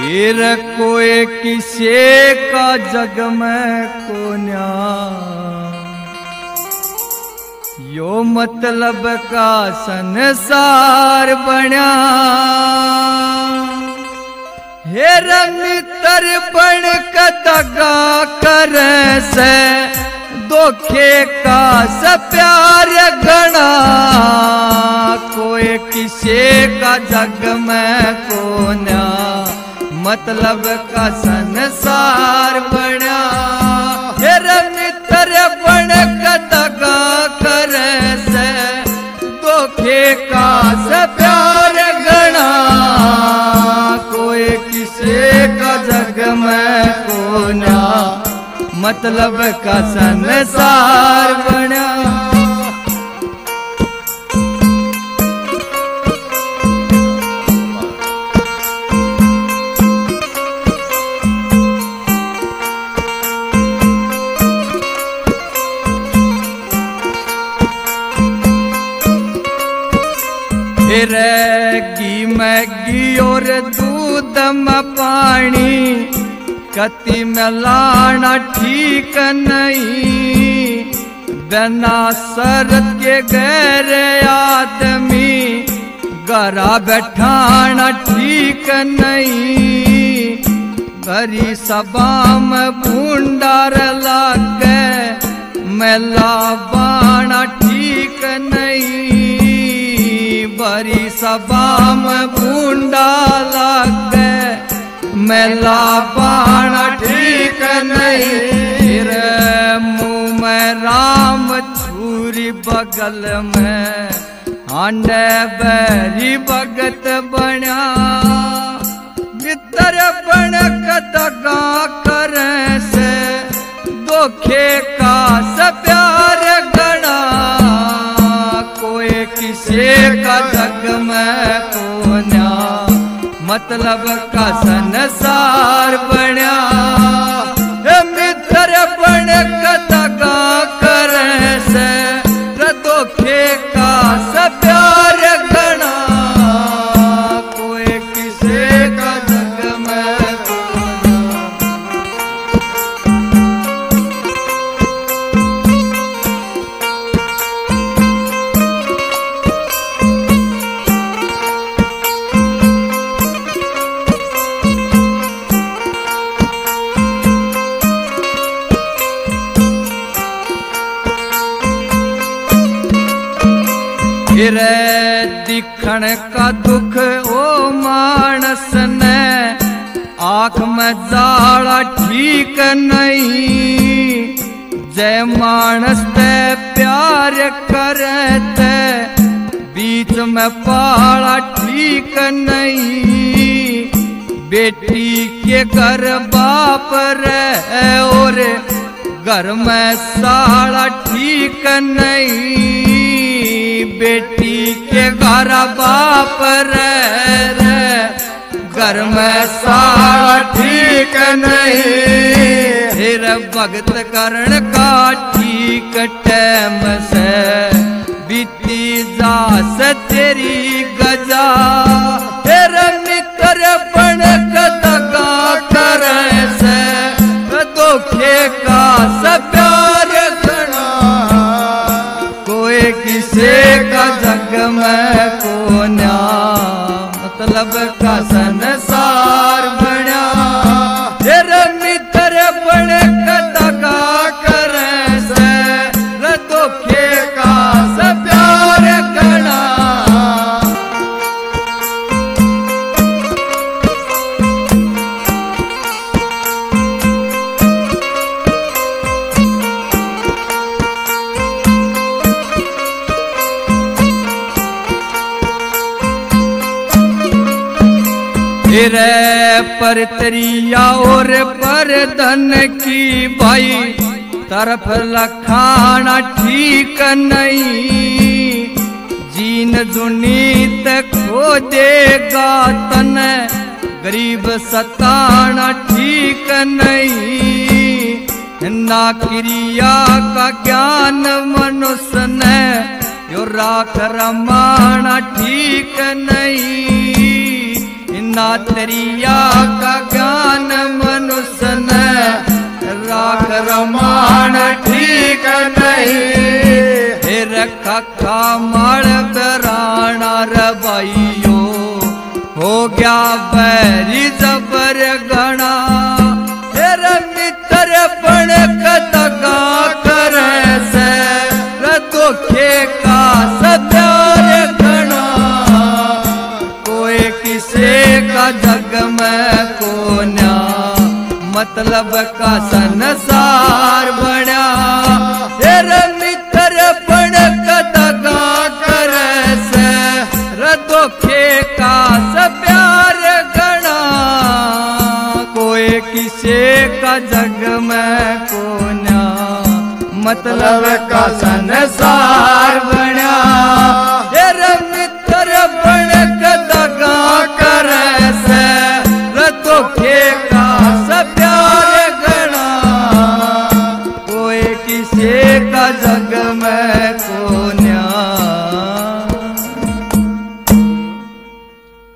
फिर कोई किसे का जग में कोन्या, यो मतलब का संसार बन्या। हेर मित्र बन का दगा करे से, धोखे का से प्यार गणा। कोई किसे का जग में कोन्या, मतलब का संसार बन्या। हेर मित्र बन का दगा करे से, धोखे का से प्यार गणा। कोई किसे का जग में कोन्या, मतलब का संसार बन्या। फिर घी में घी और दूध में पानी, कति मिलाना ठीक नहीं। बिना शरत के गैर आदमी, गरा बैठाना ठीक नहीं। भरी सभा में भूंडार लागे, मेला बाना ठीक नहीं। भरी सभा में भूंडा लागे, मेला बाना ठीक नहीं। रे मुँह में राम छुरी बगल में, हांडे बैरी भगत बन्या। मित्र बन का दगा करे से, धोखे का से प्यार गणा। कोई किसे का जग में कोन्या, मतलब का संसार बन्या। मित्र बन का दगा करे से, धोखे का से प्यार गणा। कोई किसे का जग में कोन्या। फिर दिखण का दुख ओ मानस ने, आँख में जाड़ा ठीक नहीं। जय मानस ते प्यार करते, बीच में पाड़ा ठीक नहीं। बेटी के घर बाप रहे और घर में साड़ा ठीक नहीं। बेटी के घर बाप रहे, घर में साड़ा ठीक नहीं। फिर भगत करण का ठीक टाइम से, बीती जा से तेरी गजा। फिर मित्र बन का दगा करे से, धोखे का से प्यार गणा। कोई किसे का जग में कोन्या, मतलब का संसार बन्या। फिर मित्र बन का दगा करे से, धोखे का से प्यार गणा। फिर पर तरिया और पर धन की भाई, तरफ लखाना ठीक नहीं। जीन जुनीत खो देगा तन, गरीब सताना ठीक नहीं। ना क्रिया का ज्ञान मनुष्य ने, यो राख रमाना ठीक नहीं। बिना तेरिया का ज्ञान मनुष्य ने राख रमान ठीक नहीं। फिर खखा मड़ बराना रबाइयो हो गया बैरी जबर गणा। फिर मित्र बन कदगा करे से दुखे का सत्यार गणा। कोई किसे का जग में कोन्या मतलब का संसार बना। फिर मित्र बन कदगा करे से दुखे का प्यार गणा। कोई किसे का जग में कोन्या मतलब का संसार